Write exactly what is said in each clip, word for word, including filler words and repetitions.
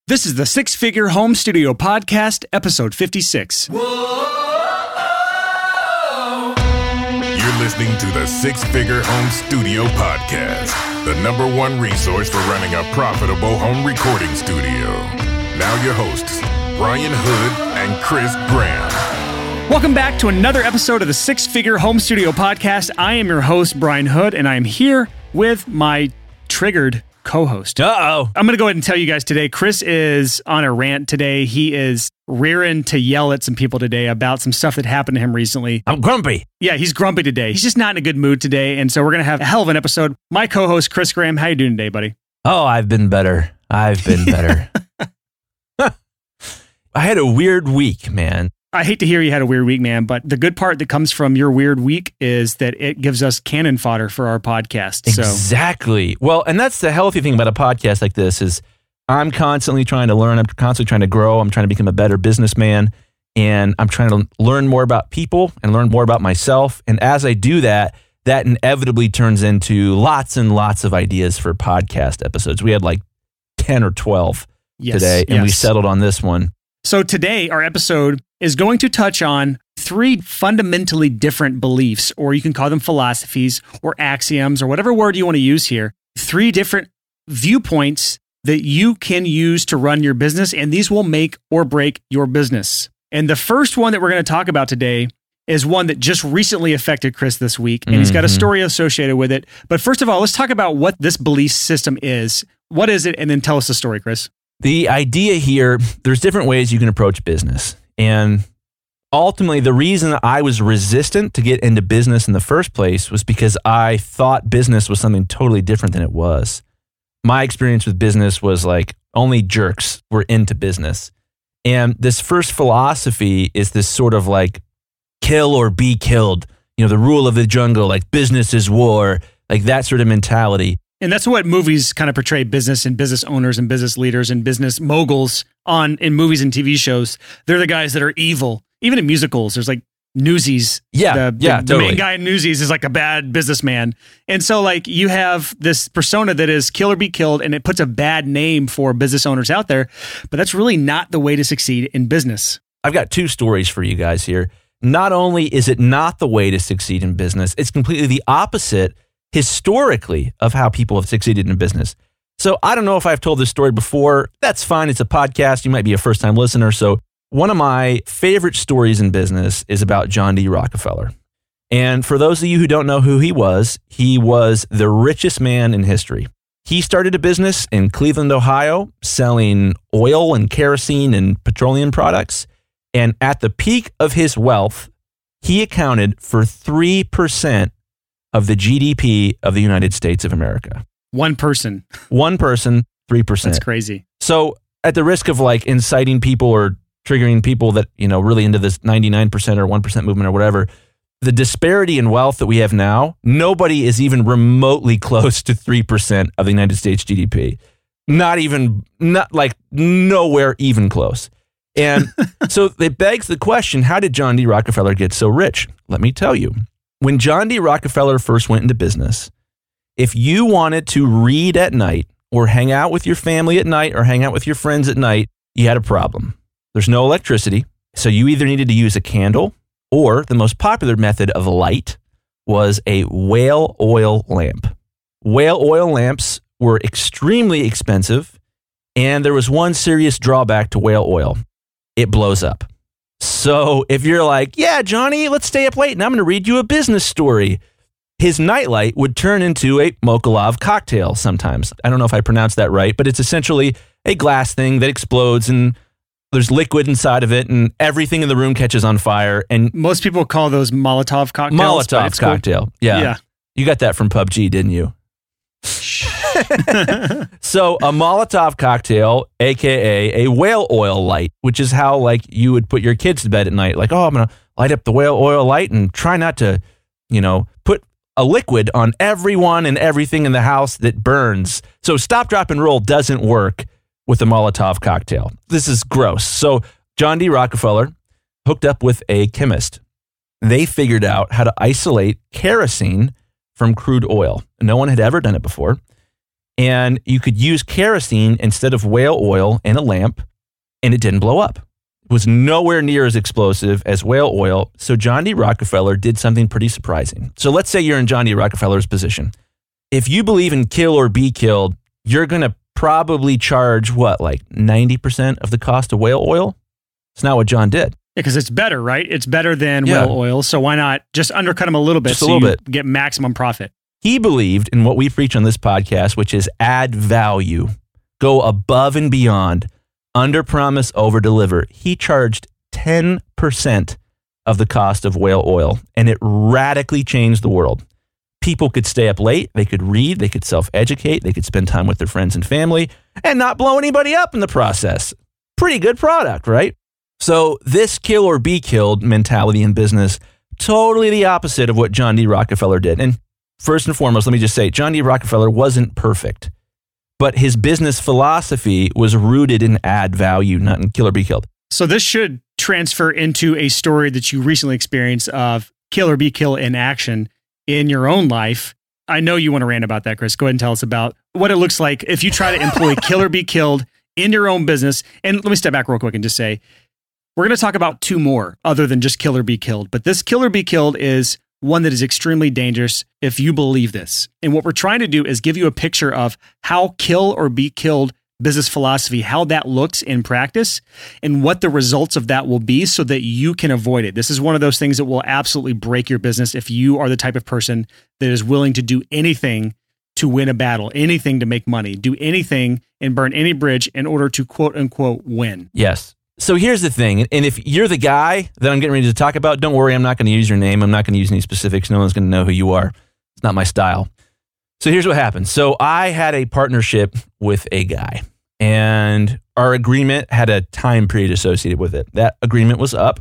This is the Six Figure Home Studio Podcast, episode fifty-six. You're listening to the Six Figure Home Studio Podcast, the number one resource for running a profitable home recording studio. Now your hosts, Brian Hood and Chris Graham. Welcome back to another episode of the Six Figure Home Studio Podcast. I am your host, Brian Hood, and I am here with my triggered co-host. Uh-oh. I'm going to go ahead and tell you guys today, Chris is on a rant today. He is rearing to yell at some people today about some stuff that happened to him recently. I'm grumpy. Yeah, he's grumpy today. He's just not in a good mood today, and so we're going to have a hell of an episode. My co-host, Chris Graham, how you doing today, buddy? Oh, I've been better. I've been better. I had a weird week, man. I hate to hear you had a weird week, man, but the good part that comes from your weird week is that it gives us cannon fodder for our podcast. So. Exactly. Well, and that's the healthy thing about a podcast like this is I'm constantly trying to learn. I'm constantly trying to grow. I'm trying to become a better businessman, and I'm trying to learn more about people and learn more about myself. And as I do that, that inevitably turns into lots and lots of ideas for podcast episodes. We had like ten or twelve yes, today, and yes. we settled on this one. So today, our episode is going to touch on three fundamentally different beliefs, or you can call them philosophies or axioms or whatever word you want to use here. Three different viewpoints that you can use to run your business, and these will make or break your business. And the first one that we're going to talk about today is one that just recently affected Chris this week, and mm-hmm. he's got a story associated with it. But first of all, let's talk about what this belief system is. What is it? And then tell us the story, Chris. The idea here, there's different ways you can approach business. And ultimately, the reason I was resistant to get into business in the first place was because I thought business was something totally different than it was. My experience with business was like only jerks were into business. And this first philosophy is this sort of like kill or be killed, you know, the rule of the jungle, like business is war, like that sort of mentality. And that's what movies kind of portray business and business owners and business leaders and business moguls on in movies and T V shows. They're the guys that are evil. Even in musicals, there's like Newsies. Yeah, the, yeah, the, totally. The main guy in Newsies is like a bad businessman. And so like you have this persona that is kill or be killed, and it puts a bad name for business owners out there. But that's really not the way to succeed in business. I've got two stories for you guys here. Not only is it not the way to succeed in business, it's completely the opposite historically of how people have succeeded in business. So I don't know if I've told this story before. That's fine. It's a podcast. You might be a first-time listener. So one of my favorite stories in business is about John D. Rockefeller. And for those of you who don't know who he was, he was the richest man in history. He started a business in Cleveland, Ohio, selling oil and kerosene and petroleum products. And at the peak of his wealth, he accounted for three percent of the G D P of the United States of America. One person. One person, three percent. That's crazy. So at the risk of like inciting people or triggering people that, you know, really into this ninety-nine percent or one percent movement or whatever, the disparity in wealth that we have now, nobody is even remotely close to three percent of the United States G D P. Not even, not like nowhere even close. And so it begs the question, how did John D. Rockefeller get so rich? Let me tell you. When John D. Rockefeller first went into business, if you wanted to read at night or hang out with your family at night or hang out with your friends at night, you had a problem. There's no electricity, so you either needed to use a candle, or the most popular method of light was a whale oil lamp. Whale oil lamps were extremely expensive, and there was one serious drawback to whale oil. It blows up. So if you're like, yeah, Johnny, let's stay up late and I'm going to read you a business story, his nightlight would turn into a Mokolov cocktail sometimes. I don't know if I pronounced that right, but it's essentially a glass thing that explodes and there's liquid inside of it and everything in the room catches on fire. And most people call those Molotov cocktails. Molotov cocktail. Cool. Yeah. yeah. You got that from P U B G, didn't you? So a Molotov cocktail, A K A a whale oil light, which is how like you would put your kids to bed at night. Like, oh, I'm going to light up the whale oil light and try not to, you know, put a liquid on everyone and everything in the house that burns. So stop, drop, and roll doesn't work with a Molotov cocktail. This is gross. So John D. Rockefeller hooked up with a chemist. They figured out how to isolate kerosene from crude oil. No one had ever done it before. And you could use kerosene instead of whale oil in a lamp, and it didn't blow up. It was nowhere near as explosive as whale oil. So John D. Rockefeller did something pretty surprising. So let's say you're in John D. Rockefeller's position. If you believe in kill or be killed, you're going to probably charge what, like ninety percent of the cost of whale oil? It's not what John did. Because it's better, right? It's better than Yeah. whale oil. So why not just undercut them a little bit Just a so little you bit. get maximum profit? He believed in what we preach on this podcast, which is add value, go above and beyond, under promise, over deliver. He charged ten percent of the cost of whale oil, and it radically changed the world. People could stay up late, they could read, they could self-educate, they could spend time with their friends and family, and not blow anybody up in the process. Pretty good product, right? So this kill or be killed mentality in business, totally the opposite of what John D. Rockefeller did. And first and foremost, let me just say, John D. Rockefeller wasn't perfect, but his business philosophy was rooted in add value, not in kill or be killed. So this should transfer into a story that you recently experienced of kill or be killed in action in your own life. I know you want to rant about that, Chris. Go ahead and tell us about what it looks like if you try to employ kill or be killed in your own business. And let me step back real quick and just say, we're going to talk about two more other than just kill or be killed. But this kill or be killed is one that is extremely dangerous if you believe this. And what we're trying to do is give you a picture of how kill or be killed business philosophy, how that looks in practice, and what the results of that will be so that you can avoid it. This is one of those things that will absolutely break your business if you are the type of person that is willing to do anything to win a battle, anything to make money, do anything and burn any bridge in order to quote unquote win. Yes. So here's the thing. And if you're the guy that I'm getting ready to talk about, don't worry, I'm not going to use your name. I'm not going to use any specifics. No one's going to know who you are. It's not my style. So here's what happened. So I had a partnership with a guy, and our agreement had a time period associated with it. That agreement was up.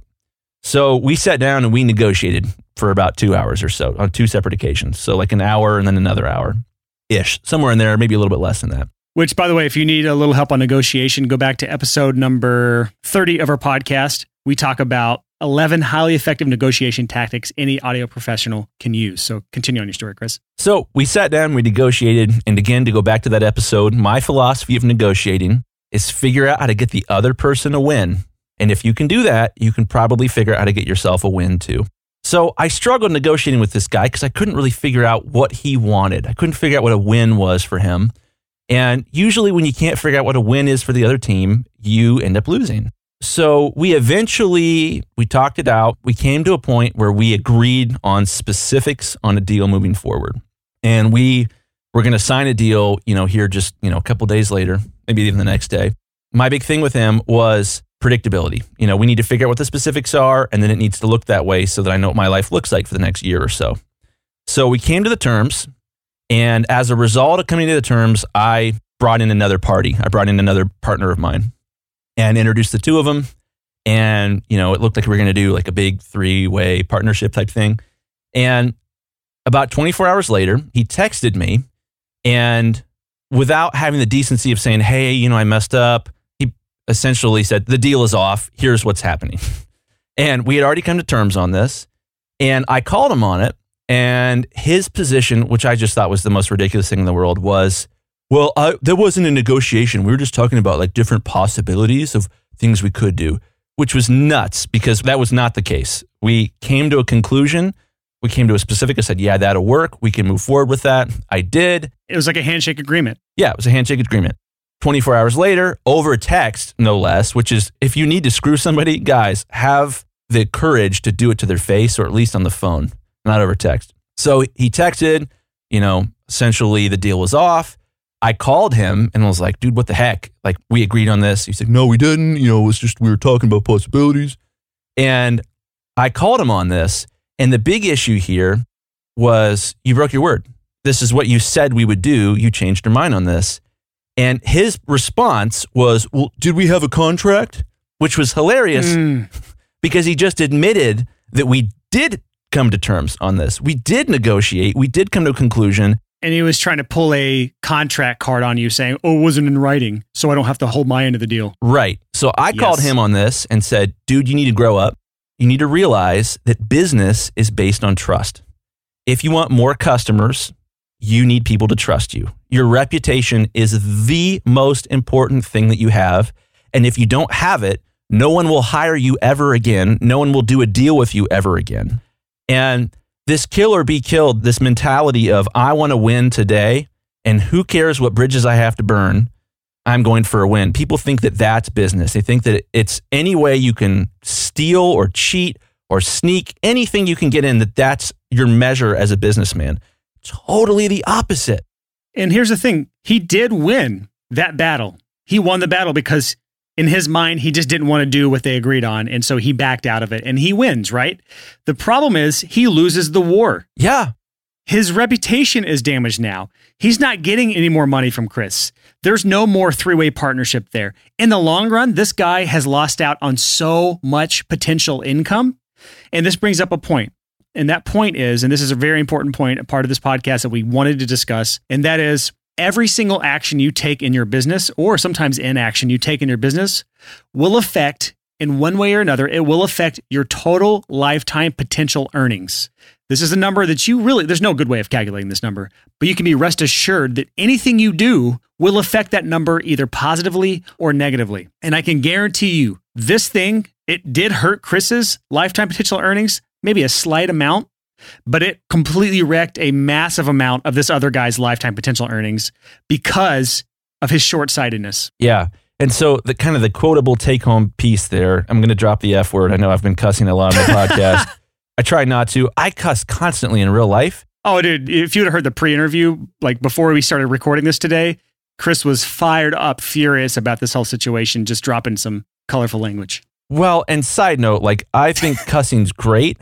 So we sat down and we negotiated for about two hours or so on two separate occasions. So like an hour and then another hour-ish, somewhere in there, maybe a little bit less than that. Which, by the way, if you need a little help on negotiation, go back to episode number thirty of our podcast. We talk about eleven highly effective negotiation tactics any audio professional can use. So continue on your story, Chris. So we sat down, we negotiated, and again, to go back to that episode, my philosophy of negotiating is figure out how to get the other person a win. And if you can do that, you can probably figure out how to get yourself a win too. So I struggled negotiating with this guy because I couldn't really figure out what he wanted. I couldn't figure out what a win was for him. And usually when you can't figure out what a win is for the other team, you end up losing. So we eventually, we talked it out. We came to a point where we agreed on specifics on a deal moving forward. And we were going to sign a deal, you know, here just, you know, a couple days later, maybe even the next day. My big thing with him was predictability. You know, we need to figure out what the specifics are, and then it needs to look that way so that I know what my life looks like for the next year or so. So we came to the terms. And as a result of coming to the terms, I brought in another party. I brought in another partner of mine and introduced the two of them. And, you know, it looked like we were going to do like a big three-way partnership type thing. And about twenty-four hours later, he texted me, and without having the decency of saying, hey, you know, I messed up, he essentially said, the deal is off. Here's what's happening. And we had already come to terms on this. And I called him on it. And his position, which I just thought was the most ridiculous thing in the world, was, well, I, there wasn't a negotiation. We were just talking about like different possibilities of things we could do, which was nuts because that was not the case. We came to a conclusion. We came to a specific. I said, yeah, that'll work. We can move forward with that. I did. It was like a handshake agreement. Yeah, it was a handshake agreement. twenty-four hours later, over text, no less, which is if you need to screw somebody, guys, have the courage to do it to their face or at least on the phone. Not over text. So he texted, you know, essentially the deal was off. I called him and was like, dude, what the heck? Like, we agreed on this. He said, no, we didn't. You know, it was just, we were talking about possibilities. And I called him on this. And the big issue here was you broke your word. This is what you said we would do. You changed your mind on this. And his response was, well, did we have a contract? Which was hilarious mm. because he just admitted that we did come to terms on this. We did negotiate. We did come to a conclusion. And he was trying to pull a contract card on you saying, oh, it wasn't in writing, so I don't have to hold my end of the deal. Right. So I yes. called him on this and said, dude, you need to grow up. You need to realize that business is based on trust. If you want more customers, you need people to trust you. Your reputation is the most important thing that you have. And if you don't have it, no one will hire you ever again. No one will do a deal with you ever again. And this kill or be killed, this mentality of I want to win today and who cares what bridges I have to burn, I'm going for a win. People think that that's business. They think that it's any way you can steal or cheat or sneak, anything you can get in, that that's your measure as a businessman. Totally the opposite. And here's the thing. He did win that battle. He won the battle because in his mind, he just didn't want to do what they agreed on. And so he backed out of it and he wins, right? The problem is he loses the war. Yeah. His reputation is damaged now. He's not getting any more money from Chris. There's no more three-way partnership there. In the long run, this guy has lost out on so much potential income. And this brings up a point. And that point is, and this is a very important point, a part of this podcast that we wanted to discuss, and that is every single action you take in your business, or sometimes inaction you take in your business, will affect, in one way or another, it will affect your total lifetime potential earnings. This is a number that you really, there's no good way of calculating this number, but you can be rest assured that anything you do will affect that number either positively or negatively. And I can guarantee you, this thing, it did hurt Chris's lifetime potential earnings, maybe a slight amount, but it completely wrecked a massive amount of this other guy's lifetime potential earnings because of his short-sightedness. Yeah. And so the kind of the quotable take-home piece there, I'm going to drop the F word. I know I've been cussing a lot on the podcast. I try not to. I cuss constantly in real life. Oh, dude, if you would have heard the pre-interview, like before we started recording this today, Chris was fired up, furious about this whole situation, just dropping some colorful language. Well, and side note, like, I think cussing's great.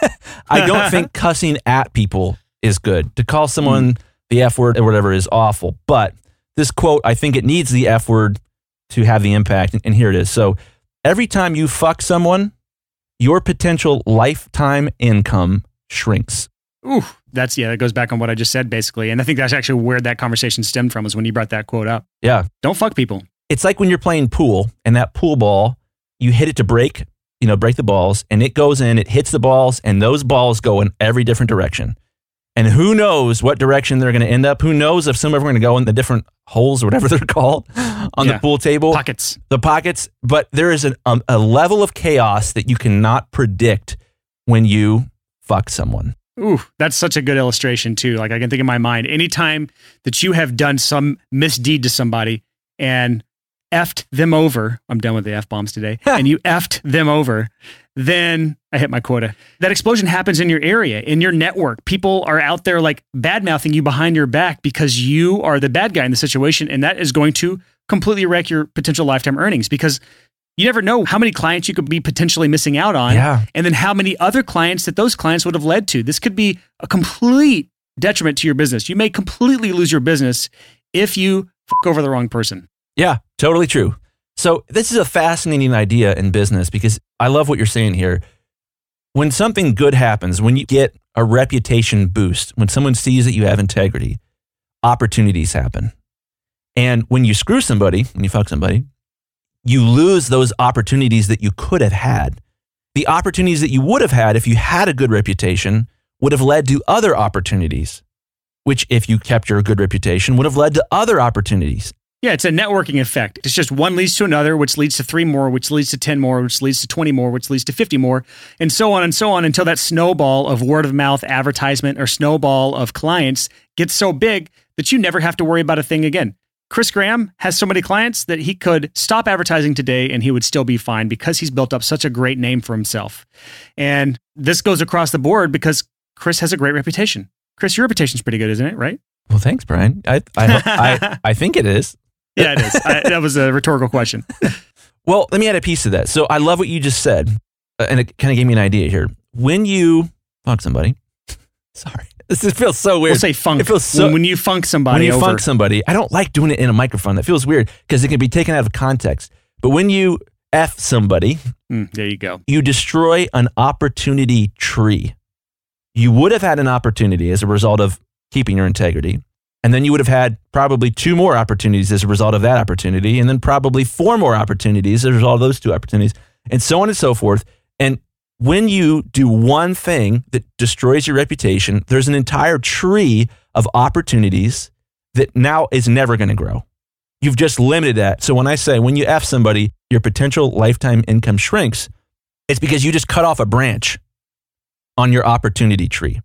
I don't think cussing at people is good. To call someone mm. the F word or whatever is awful. But this quote, I think it needs the F word to have the impact. And here it is. So every time you fuck someone, your potential lifetime income shrinks. Ooh, that's, yeah, that goes back on what I just said, basically. And I think that's actually where that conversation stemmed from, was when you brought that quote up. Yeah. Don't fuck people. It's like when you're playing pool and that pool ball, you hit it to break, you know, break the balls, and it goes in, it hits the balls, and those balls go in every different direction. And who knows what direction they're going to end up? Who knows if some of them are going to go in the different holes or whatever they're called on yeah. the pool table? Pockets. The pockets. But there is an, um, a level of chaos that you cannot predict when you fuck someone. Ooh, that's such a good illustration too. Like, I can think in my mind, anytime that you have done some misdeed to somebody and effed them over, I'm done with the F-bombs today, and you effed them over, then I hit my quota. That explosion happens in your area, in your network. People are out there like bad-mouthing you behind your back because you are the bad guy in the situation, and that is going to completely wreck your potential lifetime earnings, because you never know how many clients you could be potentially missing out on, yeah. and then how many other clients that those clients would have led to. This could be a complete detriment to your business. You may completely lose your business if you fuck over the wrong person. Yeah, totally true. So this is a fascinating idea in business, because I love what you're saying here. When something good happens, when you get a reputation boost, when someone sees that you have integrity, opportunities happen. And when you screw somebody, when you fuck somebody, you lose those opportunities that you could have had. The opportunities that you would have had if you had a good reputation would have led to other opportunities, which, if you kept your good reputation, would have led to other opportunities. Yeah, it's a networking effect. It's just one leads to another, which leads to three more, which leads to ten more, which leads to twenty more, which leads to fifty more, and so on and so on, until that snowball of word of mouth advertisement or snowball of clients gets so big that you never have to worry about a thing again. Chris Graham has so many clients that he could stop advertising today and he would still be fine, because he's built up such a great name for himself. And this goes across the board because Chris has a great reputation. Chris, your reputation's pretty good, isn't it? Right? Well, thanks, Brian. I I I, I think it is. Yeah, it is. I, that was a rhetorical question. Well, let me add a piece to that. So I love what you just said, uh, and it kind of gave me an idea here. When you fuck somebody, sorry, this is, feels so weird. We'll say funk. It feels so, when, when you funk somebody When you over. funk somebody, I don't like doing it in a microphone. That feels weird because it can be taken out of context. But when you F somebody, mm, there you go. You destroy an opportunity tree. You would have had an opportunity as a result of keeping your integrity. And then you would have had probably two more opportunities as a result of that opportunity, and then probably four more opportunities as a result of those two opportunities, and so on and so forth. And when you do one thing that destroys your reputation, there's an entire tree of opportunities that now is never going to grow. You've just limited that. So when I say, when you F somebody, your potential lifetime income shrinks, it's because you just cut off a branch on your opportunity tree.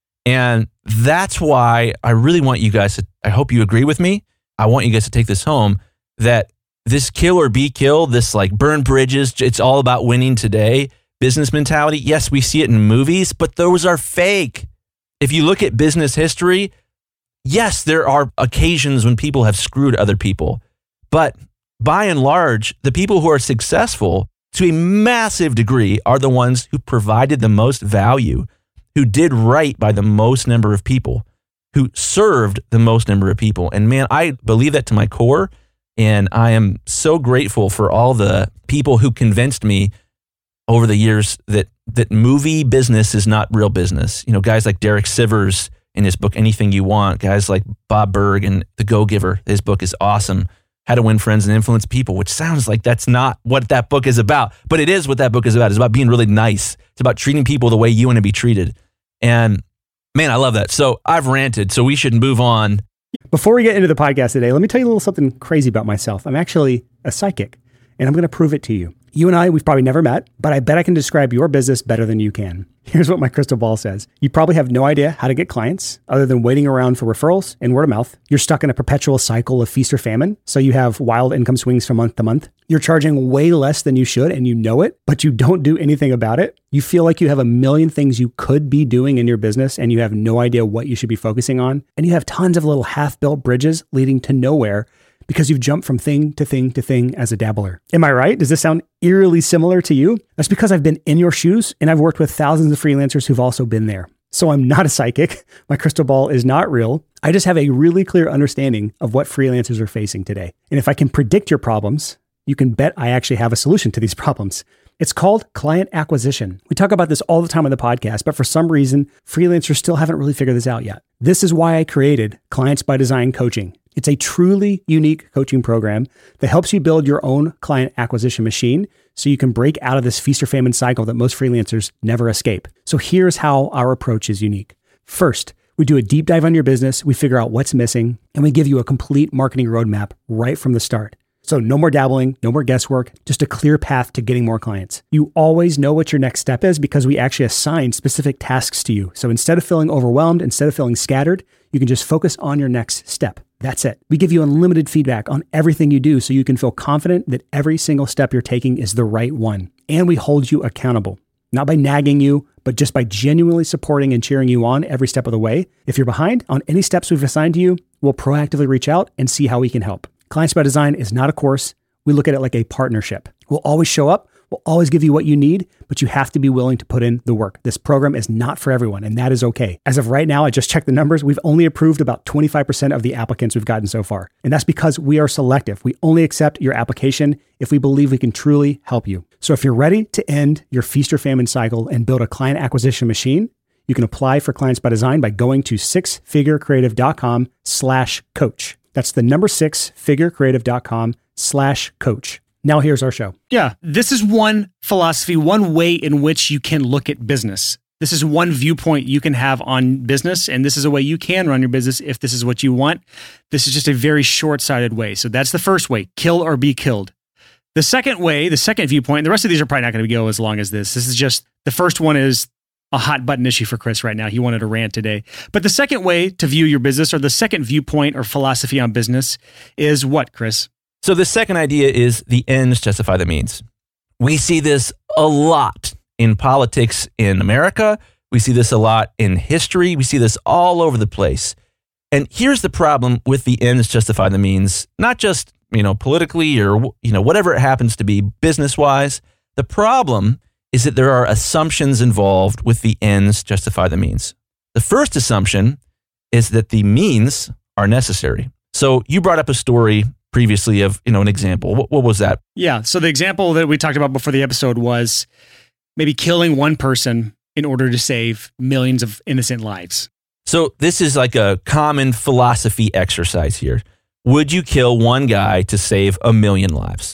And that's why I really want you guys to, I hope you agree with me. I want you guys to take this home, that this kill or be killed, this like burn bridges, it's all about winning today business mentality. Yes, we see it in movies, but those are fake. If you look at business history, yes, there are occasions when people have screwed other people, but by and large, the people who are successful to a massive degree are the ones who provided the most value, who did right by the most number of people, who served the most number of people. And man, I believe that to my core, and I am so grateful for all the people who convinced me over the years that that movie business is not real business. You know, guys like Derek Sivers in his book, Anything You Want, guys like Bob Burg and The Go-Giver, his book is awesome. How to Win Friends and Influence People, which sounds like that's not what that book is about, but it is what that book is about. It's about being really nice. It's about treating people the way you want to be treated. And man, I love that. So I've ranted, so we should move on. Before we get into the podcast today, let me tell you a little something crazy about myself. I'm actually a psychic, and I'm going to prove it to you. You and I, we've probably never met, but I bet I can describe your business better than you can. Here's what my crystal ball says. You probably have no idea how to get clients other than waiting around for referrals and word of mouth. You're stuck in a perpetual cycle of feast or famine, so you have wild income swings from month to month. You're charging way less than you should, and you know it, but you don't do anything about it. You feel like you have a million things you could be doing in your business, and you have no idea what you should be focusing on. And you have tons of little half-built bridges leading to nowhere, because you've jumped from thing to thing to thing as a dabbler. Am I right? Does this sound eerily similar to you? That's because I've been in your shoes, and I've worked with thousands of freelancers who've also been there. So I'm not a psychic. My crystal ball is not real. I just have a really clear understanding of what freelancers are facing today. And if I can predict your problems, you can bet I actually have a solution to these problems. It's called client acquisition. We talk about this all the time on the podcast, but for some reason, freelancers still haven't really figured this out yet. This is why I created Clients by Design Coaching. It's a truly unique coaching program that helps you build your own client acquisition machine so you can break out of this feast or famine cycle that most freelancers never escape. So here's how our approach is unique. First, we do a deep dive on your business, we figure out what's missing, and we give you a complete marketing roadmap right from the start. So no more dabbling, no more guesswork, just a clear path to getting more clients. You always know what your next step is because we actually assign specific tasks to you. So instead of feeling overwhelmed, instead of feeling scattered, you can just focus on your next step. That's it. We give you unlimited feedback on everything you do so you can feel confident that every single step you're taking is the right one. And we hold you accountable, not by nagging you, but just by genuinely supporting and cheering you on every step of the way. If you're behind on any steps we've assigned to you, we'll proactively reach out and see how we can help. Clients by Design is not a course. We look at it like a partnership. We'll always show up. We'll always give you what you need, but you have to be willing to put in the work. This program is not for everyone, and that is okay. As of right now, I just checked the numbers. We've only approved about twenty-five percent of the applicants we've gotten so far. And that's because we are selective. We only accept your application if we believe we can truly help you. So if you're ready to end your feast or famine cycle and build a client acquisition machine, you can apply for Clients by Design by going to sixfigurecreative.com slash coach. That's the number six, figurecreative.com slash coach. Now here's our show. Yeah, this is one philosophy, one way in which you can look at business. This is one viewpoint you can have on business, and this is a way you can run your business if this is what you want. This is just a very short-sighted way. So that's the first way, kill or be killed. The second way, the second viewpoint, and the rest of these are probably not going to go as long as this. This is just, the first one is a hot button issue for Chris right now. He wanted to rant today. But the second way to view your business, or the second viewpoint or philosophy on business, is what, Chris? So the second idea is the ends justify the means. We see this a lot in politics in America. We see this a lot in history. We see this all over the place. And here's the problem with the ends justify the means, not just, you know, politically or, you know, whatever it happens to be business-wise. The problem is that there are assumptions involved with the ends justify the means. The first assumption is that the means are necessary. So you brought up a story previously of, you know, an example. What, what was that? Yeah. So the example that we talked about before the episode was maybe killing one person in order to save millions of innocent lives. So this is like a common philosophy exercise here. Would you kill one guy to save a million lives?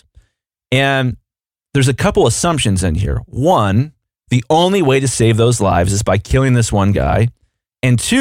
And there's a couple assumptions in here. One, the only way to save those lives is by killing this one guy. And two,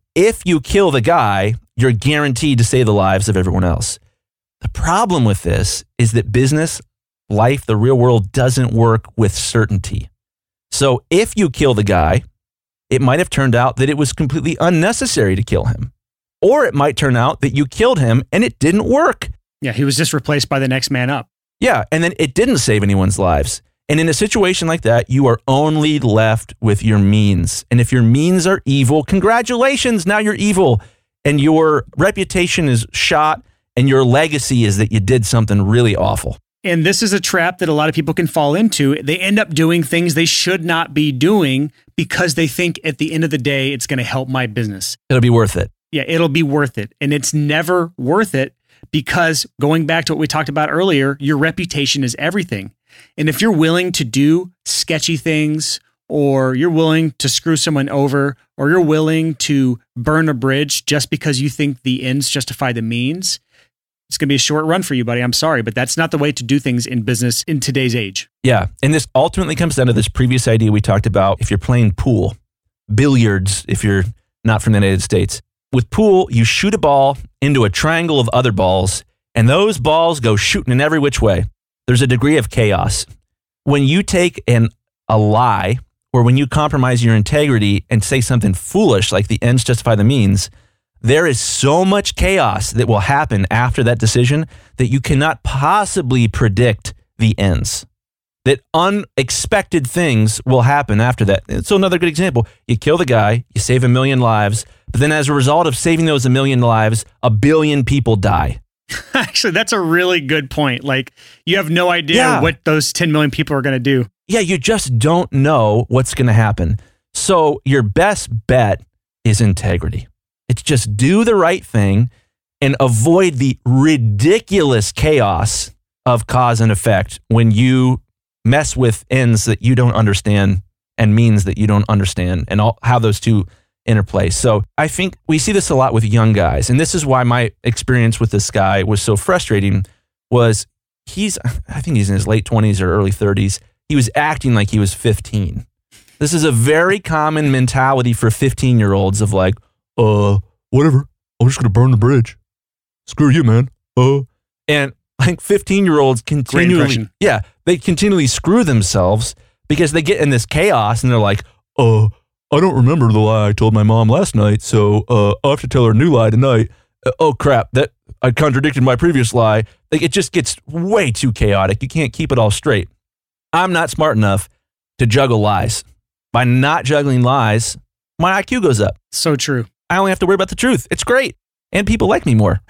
if you kill the guy, you're guaranteed to save the lives of everyone else. The problem with this is that business, life, the real world doesn't work with certainty. So if you kill the guy, it might have turned out that it was completely unnecessary to kill him. Or it might turn out that you killed him and it didn't work. Yeah, he was just replaced by the next man up. Yeah, and then it didn't save anyone's lives. And in a situation like that, you are only left with your means. And if your means are evil, congratulations, now you're evil. And your reputation is shot, and your legacy is that you did something really awful. And this is a trap that a lot of people can fall into. They end up doing things they should not be doing because they think at the end of the day, it's going to help my business. It'll be worth it. Yeah, it'll be worth it. And it's never worth it because going back to what we talked about earlier, your reputation is everything. And if you're willing to do sketchy things, or you're willing to screw someone over, or you're willing to burn a bridge just because you think the ends justify the means, it's going to be a short run for you, buddy. I'm sorry, but that's not the way to do things in business in today's age. Yeah. And this ultimately comes down to this previous idea we talked about. If you're playing pool, billiards, if you're not from the United States, with pool, you shoot a ball into a triangle of other balls, and those balls go shooting in every which way. There's a degree of chaos. When you take an a lie, or when you compromise your integrity and say something foolish like the ends justify the means, there is so much chaos that will happen after that decision that you cannot possibly predict the ends. That unexpected things will happen after that. So another good example, you kill the guy, you save a million lives, but then as a result of saving those a million lives, a billion people die. Actually, that's a really good point. Like, you have no idea Yeah. what those ten million people are going to do. Yeah, you just don't know what's going to happen. So your best bet is integrity. It's just do the right thing and avoid the ridiculous chaos of cause and effect when you mess with ends that you don't understand and means that you don't understand, and all, how those two interplay. So I think we see this a lot with young guys. And this is why my experience with this guy was so frustrating. Was he's, I think he's in his late twenties or early thirties. He was acting like he was fifteen. This is a very common mentality for fifteen year olds of like, uh, whatever. I'm just going to burn the bridge. Screw you, man. Uh, and like fifteen year olds continually, impression. yeah, they continually screw themselves because they get in this chaos and they're like, uh, I don't remember the lie I told my mom last night, so uh, I'll have to tell her a new lie tonight. Uh, oh crap, that I contradicted my previous lie. Like, it just gets way too chaotic. You can't keep it all straight. I'm not smart enough to juggle lies. By not juggling lies, my I Q goes up. So true. I only have to worry about the truth. It's great. And people like me more.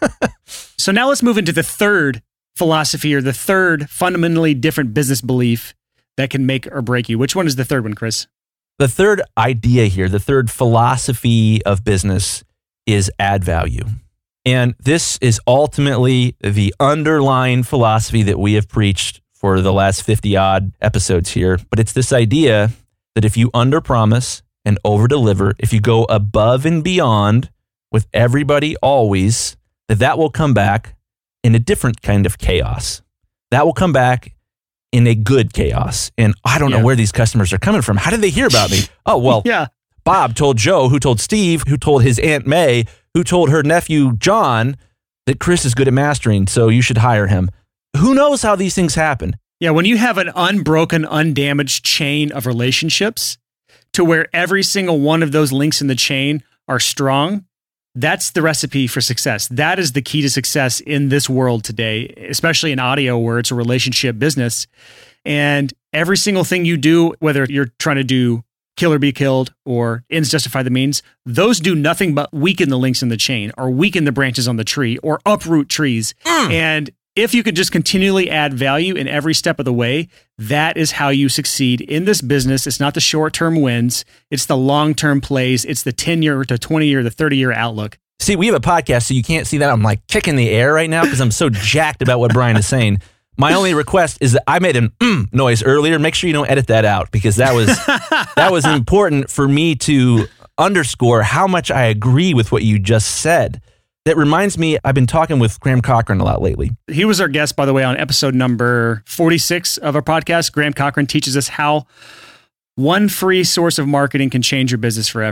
So now let's move into the third philosophy, or the third fundamentally different business belief that can make or break you. Which one is the third one, Chris? The third idea here, the third philosophy of business is add value. And this is ultimately the underlying philosophy that we have preached for the last fifty odd episodes here. But it's this idea that if you underpromise and overdeliver, if you go above and beyond with everybody always, that that will come back in a different kind of chaos. That will come back in a good chaos. And I don't Yeah. know where these customers are coming from. How did they hear about me? Oh, well, Yeah. Bob told Joe, who told Steve, who told his Aunt May, who told her nephew John that Chris is good at mastering, so you should hire him. Who knows how these things happen? Yeah, when you have an unbroken, undamaged chain of relationships to where every single one of those links in the chain are strong, that's the recipe for success. That is the key to success in this world today, especially in audio where it's a relationship business. And every single thing you do, whether you're trying to do kill or be killed or ends justify the means, those do nothing but weaken the links in the chain or weaken the branches on the tree or uproot trees. Mm. And if you could just continually add value in every step of the way, that is how you succeed in this business. It's not the short-term wins. It's the long-term plays. It's the ten-year to twenty-year to thirty-year outlook. See, we have a podcast, so you can't see that. I'm like kicking the air right now because I'm so jacked about what Brian is saying. My only request is that I made an mm noise earlier. Make sure you don't edit that out because that was that was important for me to underscore how much I agree with what you just said. That reminds me, I've been talking with Graham Cochran a lot lately. He was our guest, by the way, on episode number forty-six of our podcast. Graham Cochran teaches us how one free source of marketing can change your business forever.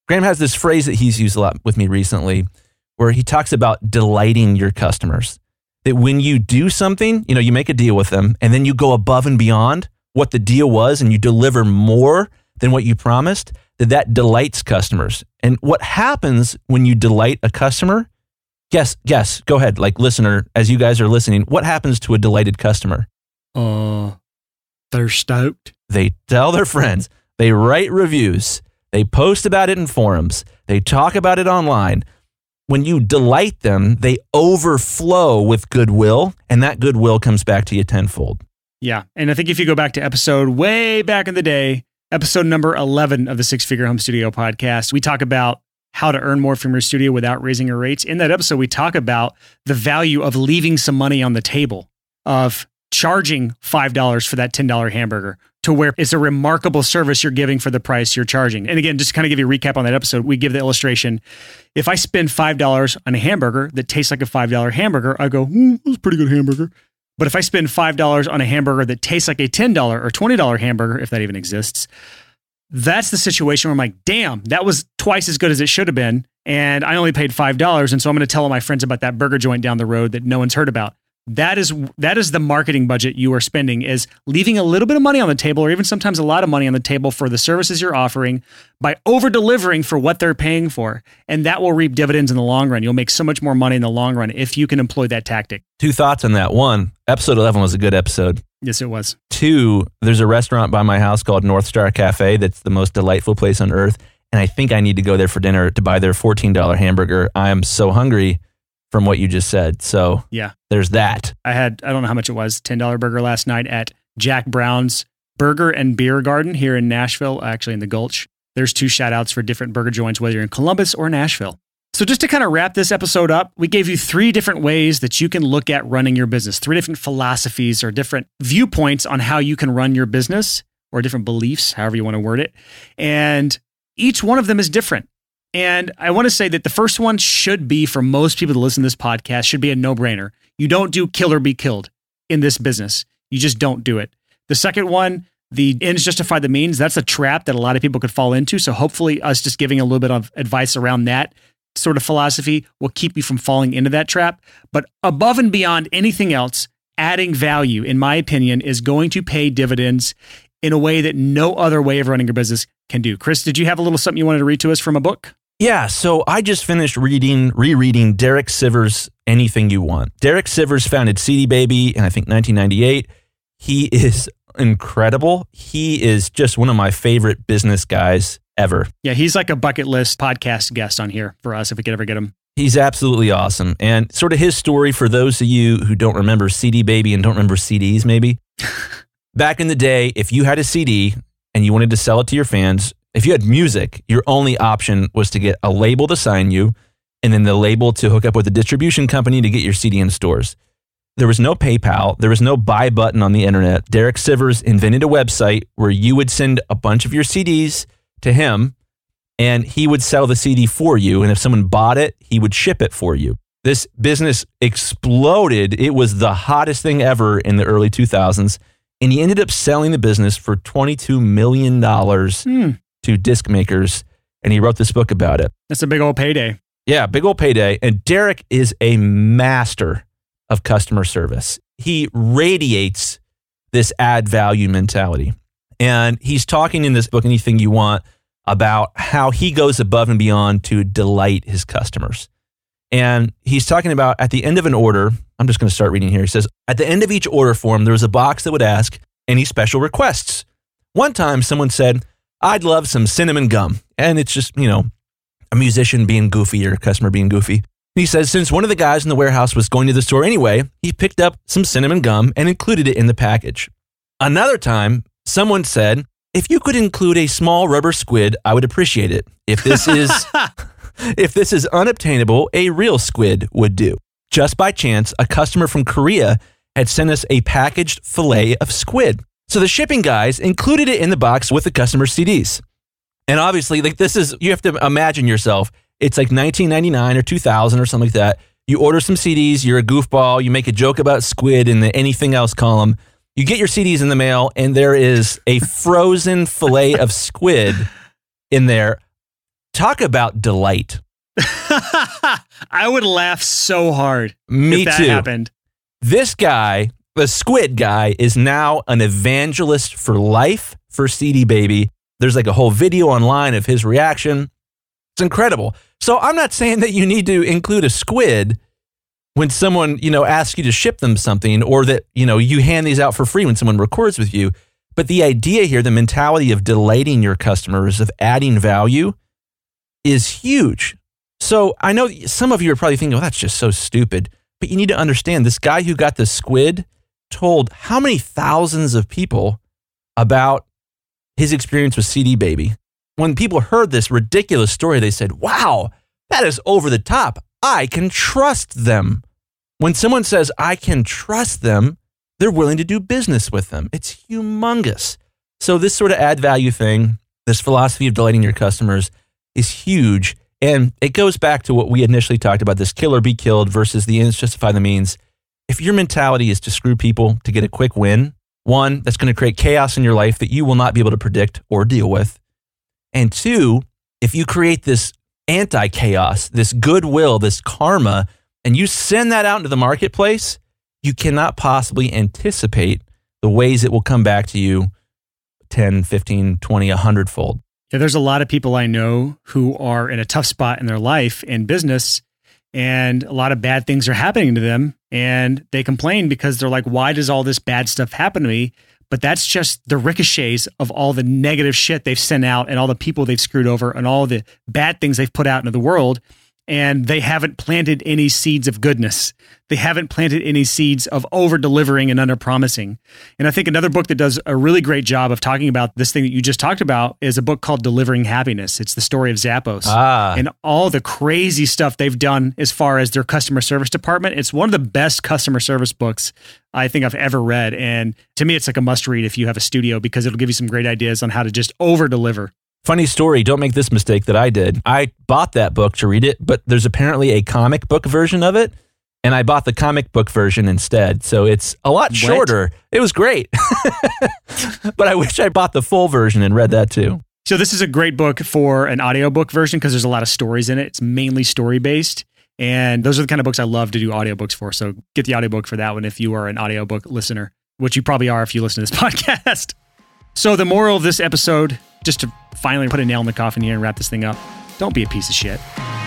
Graham has this phrase that he's used a lot with me recently where he talks about delighting your customers. That when you do something, you know, you make a deal with them and then you go above and beyond what the deal was and you deliver more than what you promised, that that delights customers. And what happens when you delight a customer? Guess, guess, go ahead, like listener, as you guys are listening, what happens to a delighted customer? Uh, they're stoked. They tell their friends, they write reviews, they post about it in forums, they talk about it online. When you delight them, they overflow with goodwill, and that goodwill comes back to you tenfold. Yeah. And I think if you go back to episode way back in the day, episode number eleven of the Six Figure Home Studio podcast, we talk about how to earn more from your studio without raising your rates. In that episode, we talk about the value of leaving some money on the table, of charging five dollars for that ten dollar hamburger, to where it's a remarkable service you're giving for the price you're charging. And again, just to kind of give you a recap on that episode, we give the illustration. If I spend five dollars on a hamburger that tastes like a five dollar hamburger, I go, hmm, that's a pretty good hamburger. But if I spend five dollars on a hamburger that tastes like a ten dollar or twenty dollar hamburger, if that even exists, that's the situation where I'm like, damn, that was twice as good as it should have been. And I only paid five dollars. And so I'm going to tell all my friends about that burger joint down the road that no one's heard about. That is that is the marketing budget you are spending, is leaving a little bit of money on the table, or even sometimes a lot of money on the table for the services you're offering by over-delivering for what they're paying for. And that will reap dividends in the long run. You'll make so much more money in the long run if you can employ that tactic. Two thoughts on that. One, episode eleven was a good episode. Yes, it was. Two, there's a restaurant by my house called North Star Cafe that's the most delightful place on earth. And I think I need to go there for dinner to buy their fourteen dollar hamburger. I am so hungry from what you just said. So yeah, there's that. I had, I don't know how much it was, ten dollar burger last night at Jack Brown's Burger and Beer Garden here in Nashville, actually in the Gulch. There's two shout outs for different burger joints, whether you're in Columbus or Nashville. So just to kind of wrap this episode up, we gave you three different ways that you can look at running your business, three different philosophies or different viewpoints on how you can run your business, or different beliefs, however you want to word it. And each one of them is different. And I want to say that the first one should be, for most people to listen to this podcast, should be a no-brainer. You don't do kill or be killed in this business. You just don't do it. The second one, the ends justify the means. That's a trap that a lot of people could fall into. So hopefully us just giving a little bit of advice around that sort of philosophy will keep you from falling into that trap. But above and beyond anything else, adding value, in my opinion, is going to pay dividends in a way that no other way of running your business can do. Chris, did you have a little something you wanted to read to us from a book? Yeah, so I just finished reading, rereading Derek Sivers' Anything You Want. Derek Sivers founded C D Baby in, I think, nineteen ninety-eight. He is incredible. He is just one of my favorite business guys ever. Yeah, he's like a bucket list podcast guest on here for us if we could ever get him. He's absolutely awesome. And sort of his story, for those of you who don't remember C D Baby and don't remember C Ds maybe, back in the day, if you had a C D and you wanted to sell it to your fans, if you had music, your only option was to get a label to sign you and then the label to hook up with a distribution company to get your C D in stores. There was no PayPal. There was no buy button on the internet. Derek Sivers invented a website where you would send a bunch of your C Ds to him and he would sell the C D for you. And if someone bought it, he would ship it for you. This business exploded. It was the hottest thing ever in the early two thousands. And he ended up selling the business for twenty-two million dollars. Hmm. to disc makers, and he wrote this book about it. That's a big old payday. Yeah, big old payday. And Derek is a master of customer service. He radiates this add value mentality. And he's talking in this book, Anything You Want, about how he goes above and beyond to delight his customers. And he's talking about at the end of an order, I'm just going to start reading here. He says, at the end of each order form, there was a box that would ask any special requests. One time someone said, I'd love some cinnamon gum. And it's just, you know, a musician being goofy or a customer being goofy. He says, since one of the guys in the warehouse was going to the store anyway, he picked up some cinnamon gum and included it in the package. Another time, someone said, if you could include a small rubber squid, I would appreciate it. If this is if this is unobtainable, a real squid would do. Just by chance, a customer from Korea had sent us a packaged fillet of squid. So the shipping guys included it in the box with the customer's C Ds. And obviously, like this is, you have to imagine yourself, it's like nineteen ninety-nine or two thousand or something like that. You order some C Ds, you're a goofball, you make a joke about squid in the anything else column. You get your C Ds in the mail, and there is a frozen fillet of squid in there. talk about delight. I would laugh so hard Me if that too. happened. This guy, the squid guy, is now an evangelist for life for C D Baby. There's like a whole video online of his reaction. It's incredible. So I'm not saying that you need to include a squid when someone, you know, asks you to ship them something, or that, you know, you hand these out for free when someone records with you. But the idea here, the mentality of delighting your customers, of adding value, is huge. So I know some of you are probably thinking, oh, that's just so stupid. But you need to understand, this guy who got the squid told how many thousands of people about his experience with C D Baby. When people heard this ridiculous story, they said, wow, that is over the top. I can trust them. When someone says, I can trust them, they're willing to do business with them. It's humongous. So this sort of add value thing, this philosophy of delighting your customers is huge. And it goes back to what we initially talked about, this kill or be killed versus the ends justify the means. If your mentality is to screw people to get a quick win, one, that's going to create chaos in your life that you will not be able to predict or deal with. And two, if you create this anti-chaos, this goodwill, this karma, and you send that out into the marketplace, you cannot possibly anticipate the ways it will come back to you ten, fifteen, twenty, one hundred fold. Yeah, there's a lot of people I know who are in a tough spot in their life and business, and a lot of bad things are happening to them. And they complain because they're like, why does all this bad stuff happen to me? But that's just the ricochets of all the negative shit they've sent out and all the people they've screwed over and all the bad things they've put out into the world. And they haven't planted any seeds of goodness. They haven't planted any seeds of over-delivering and under-promising. And I think another book that does a really great job of talking about this thing that you just talked about is a book called Delivering Happiness. It's the story of Zappos Ah. and all the crazy stuff they've done as far as their customer service department. It's one of the best customer service books I think I've ever read. And to me, it's like a must-read if you have a studio, because it'll give you some great ideas on how to just over-deliver. Funny story, don't make this mistake that I did. I bought that book to read it, but there's apparently a comic book version of it, and I bought the comic book version instead. So it's a lot What? shorter. It was great. But I wish I bought the full version and read that too. So this is a great book for an audiobook version because there's a lot of stories in it. It's mainly story-based. And those are the kind of books I love to do audiobooks for. So get the audiobook for that one if you are an audiobook listener, which you probably are if you listen to this podcast. So the moral of this episode, just to finally put a nail in the coffin here and wrap this thing up, don't be a piece of shit.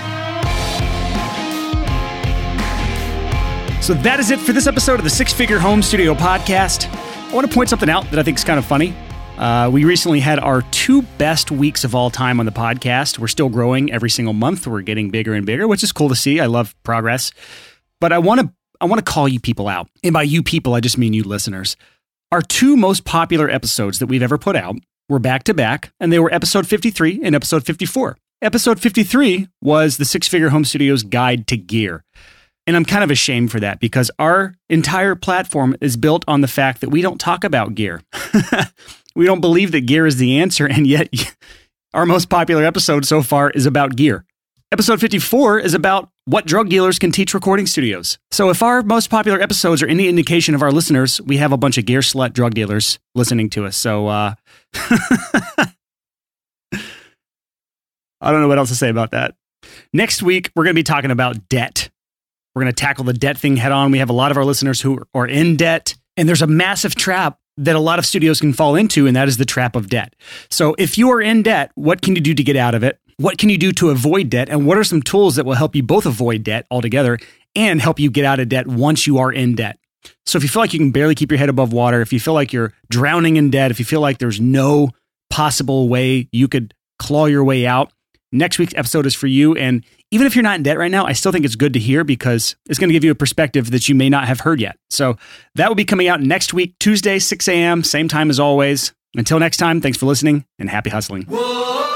So that is it for this episode of the Six Figure Home Studio Podcast. I want to point something out that I think is kind of funny. Uh, we recently had our two best weeks of all time on the podcast. We're still growing every single month. We're getting bigger and bigger, which is cool to see. I love progress. But I want to I want to call you people out. And by you people, I just mean you listeners. Our two most popular episodes that we've ever put out were back to back, and they were episode fifty-three and episode fifty-four. Episode fifty-three was the Six Figure Home Studio's Guide to Gear. And I'm kind of ashamed for that because our entire platform is built on the fact that we don't talk about gear. We don't believe that gear is the answer, and yet our most popular episode so far is about gear. Episode fifty-four is about what drug dealers can teach recording studios. So if our most popular episodes are any indication of our listeners, we have a bunch of gear slut drug dealers listening to us. So uh, I don't know what else to say about that. Next week, we're going to be talking about debt. We're going to tackle the debt thing head on. We have a lot of our listeners who are in debt, and there's a massive trap that a lot of studios can fall into, and that is the trap of debt. So if you are in debt, what can you do to get out of it? What can you do to avoid debt? And what are some tools that will help you both avoid debt altogether and help you get out of debt once you are in debt? So if you feel like you can barely keep your head above water, if you feel like you're drowning in debt, if you feel like there's no possible way you could claw your way out, next week's episode is for you. And even if you're not in debt right now, I still think it's good to hear because it's going to give you a perspective that you may not have heard yet. So that will be coming out next week, Tuesday, six a.m., same time as always. Until next time, thanks for listening and happy hustling. Whoa.